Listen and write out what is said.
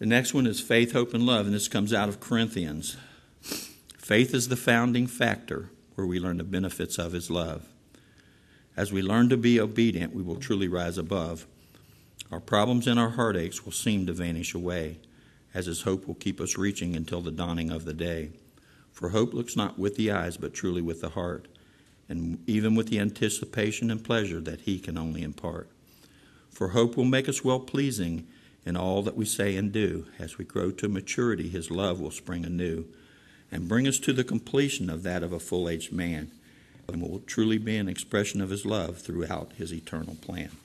The next one is faith, hope, and love, and this comes out of Corinthians. Faith is the founding factor where we learn the benefits of his love. As we learn to be obedient, we will truly rise above. Our problems and our heartaches will seem to vanish away, as his hope will keep us reaching until the dawning of the day. For hope looks not with the eyes, but truly with the heart, and even with the anticipation and pleasure that he can only impart. For hope will make us well-pleasing in all that we say and do. As we grow to maturity, his love will spring anew and bring us to the completion of that of a full-aged man, and will truly be an expression of his love throughout his eternal plan.